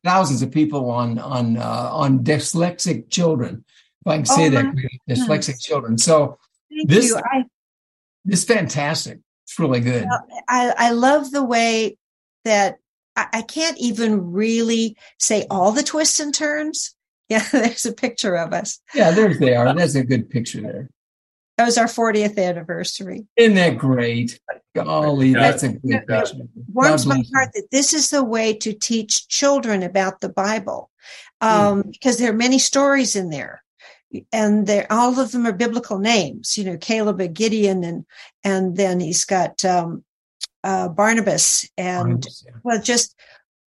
thousands of people on on uh, on dyslexic children, if I can say Oh, that, my dyslexic goodness. children. So Thank this you. I, this is fantastic. It's really good. I, I love the way that I, I can't even really say all the twists and turns. Yeah, there's a picture of us. Yeah, there they are. That's a good picture there. That was our fortieth anniversary. Isn't that great? Golly, that's a good It picture. warms God my bless you. heart that this is the way to teach children about the Bible, um, mm. because there are many stories in there, and they're, all of them are biblical names. You know, Caleb and Gideon, and and then he's got um, uh, Barnabas, and Barnabas, yeah. well, just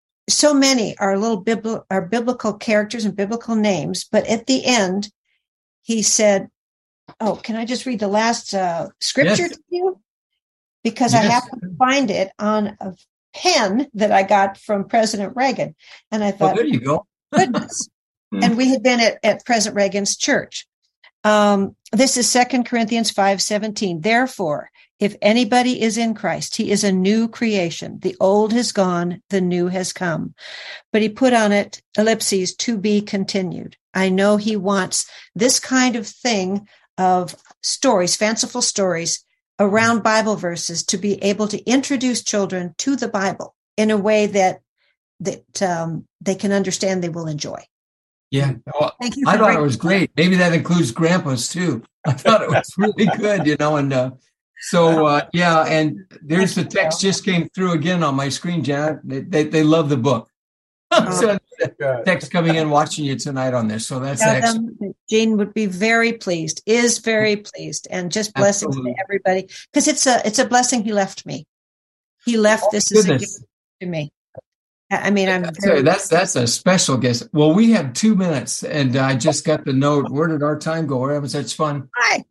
so many are little bibl- are biblical characters and biblical names. But at the end, he said, "Oh, can I just read the last uh, scripture Yes. to you?" Because Yes. I happen to find it on a pen that I got from President Reagan. And I Oh, thought, there you go. goodness. And we had been at, at President Reagan's church. Um, this is Second Corinthians five seventeen. Therefore, if anybody is in Christ, he is a new creation. The old has gone, the new has come. But he put on it, ellipses, to be continued. I know he wants this kind of thing of stories, fanciful stories, around Bible verses, to be able to introduce children to the Bible in a way that that um, they can understand, they will enjoy. Yeah. Well, Thank you. I for thought it bringing- was great. Maybe that includes grandpas too. I thought it was really good, you know, and uh, so, uh, yeah, and there's the text just came through again on my screen, Janet. They, they, they love the book. So text coming in, watching you tonight on this. So that's Tell excellent. them that Jean would be very pleased, is very pleased, and just blessings Absolutely. to everybody, because it's a it's a blessing he left me. He left Oh, this as a goodness. gift to me. I I mean, I'm That's, very, a, that's that's a special guest. Well, we have two minutes, and I just got the note. Where did our time go? We're having such fun. Hi.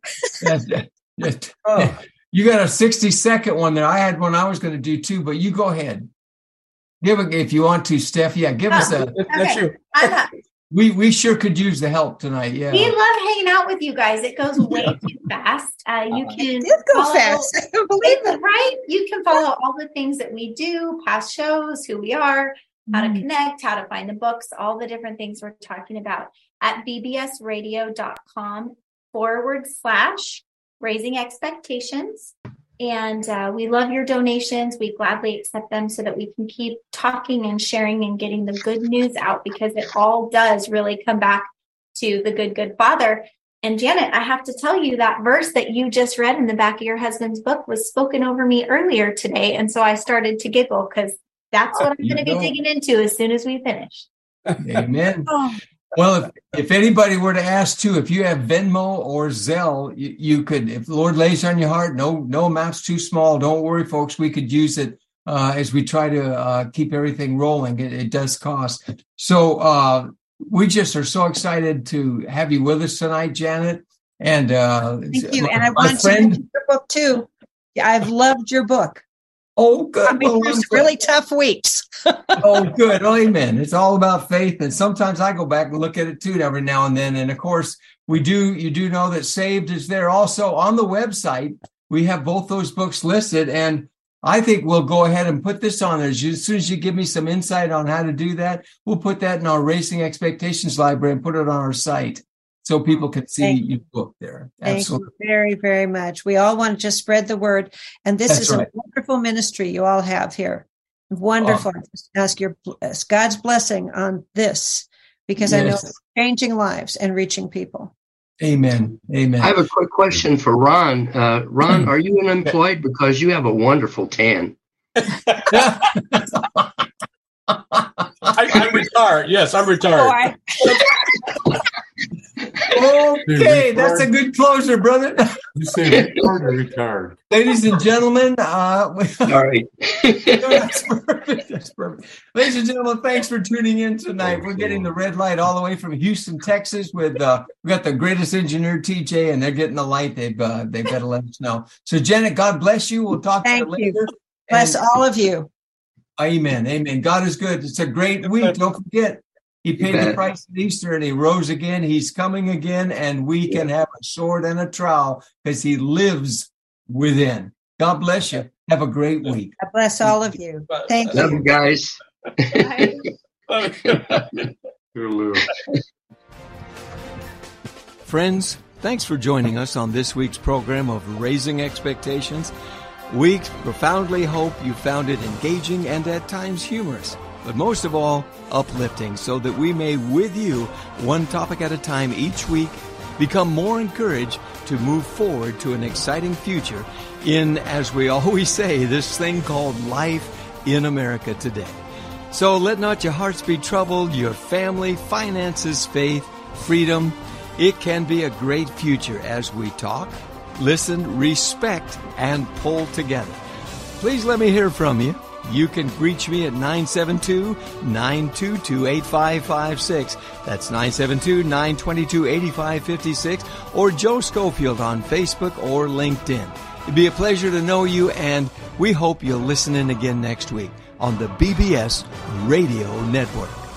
Oh. You got a sixty second one there. I had one I was going to do too, but you go ahead. Give it if you want to, Steph. Yeah, give us a. That's Okay. you. I'm up. We we sure could use the help tonight. Yeah. We love hanging out with you guys. It goes way too fast. Uh, you it can did go follow- fast. I don't believe It's it. right. You can follow all the things that we do, past shows, who we are, how to Mm. connect, how to find the books, all the different things we're talking about at bbsradio.com forward slash raising expectations. And uh, we love your donations. We gladly accept them so that we can keep talking and sharing and getting the good news out, because it all does really come back to the good, good Father. And Janet, I have to tell you, that verse that you just read in the back of your husband's book was spoken over me earlier today. And so I started to giggle, because that's what I'm You going to be know. digging into as soon as we finish. Amen. Oh, Well, if, if anybody were to ask too, if you have Venmo or Zelle, you, you could, if the Lord lays on your heart, no, no amount's too small. Don't worry, folks. We could use it uh, as we try to uh, keep everything rolling. It, it does cost. So uh, we just are so excited to have you with us tonight, Janet. And uh, thank you. my, And I my want to friend. mention your book too. Yeah, I've loved your book. Oh, good. I mean, Well, there's I'm glad. really tough weeks. Oh, good. Oh, amen. It's all about faith. And sometimes I go back and look at it too every now and then. And of course, we do, you do know that Saved is there also on the website. We have both those books listed. And I think we'll go ahead and put this on there. As soon as you give me some insight on how to do that, we'll put that in our Raising Expectations library and put it on our site so people can see Thank your book there. Thank Absolutely. you very, very much. We all want to just spread the word. And this That's is right. a wonderful ministry you all have here. Wonderful. Oh. Just ask your ask God's blessing on this, because I know Yes. it's changing lives and reaching people. Amen. Amen. I have a quick question for Ron. Uh, Ron, are you unemployed? Because you have a wonderful tan. I, I'm retired. Yes, I'm retired. Okay, that's a good closer, brother. You say retired or retired? Ladies and gentlemen, uh, we- All right. that's perfect. That's perfect. Ladies and gentlemen, thanks for tuning in tonight. We're getting the red light all the way from Houston, Texas. With uh, we got the greatest engineer, T J, and they're getting the light. They've uh, they've got to let us know. So, Janet, God bless you. We'll talk Thank to you you. later. Bless And- all of you. Amen. Amen. God is good. It's a great week. Don't forget, He paid the bet. price at Easter and He rose again. He's coming again, and we can have a sword and a trowel because He lives within. God bless you. Have a great week. God bless all of you. Thank Love you. you guys. Bye. Friends, thanks for joining us on this week's program of Raising Expectations. We profoundly hope you found it engaging and at times humorous, but most of all, uplifting, so that we may, with you, one topic at a time each week, become more encouraged to move forward to an exciting future in, as we always say, this thing called life in America today. So let not your hearts be troubled, your family, finances, faith, freedom. It can be a great future as we talk, listen, respect, and pull together. Please let me hear from you. You can reach me at nine seven two, nine two two, eight five five six. That's nine seven two, nine two two, eight five five six, or Joe Schofield on Facebook or LinkedIn. It'd be a pleasure to know you, and we hope you'll listen in again next week on the B B S Radio Network.